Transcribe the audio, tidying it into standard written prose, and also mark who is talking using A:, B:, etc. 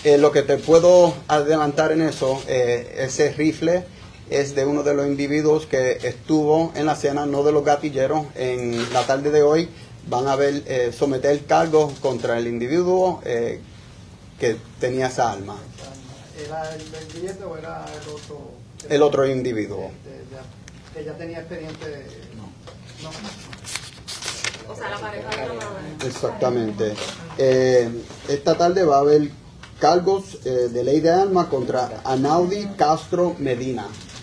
A: Lo que te puedo adelantar en eso, ese rifle es de uno de los individuos que estuvo en la escena, no de los gatilleros. En la tarde de hoy van a someter cargos contra el individuo que tenía esa arma.
B: ¿Era el billete o era el otro?
A: El otro individuo.
B: Que ya tenía expediente. No.
C: O sea, la pareja de la mamá.
A: Exactamente. Esta tarde va a haber cargos de ley de armas contra Anaudi Castro Medina.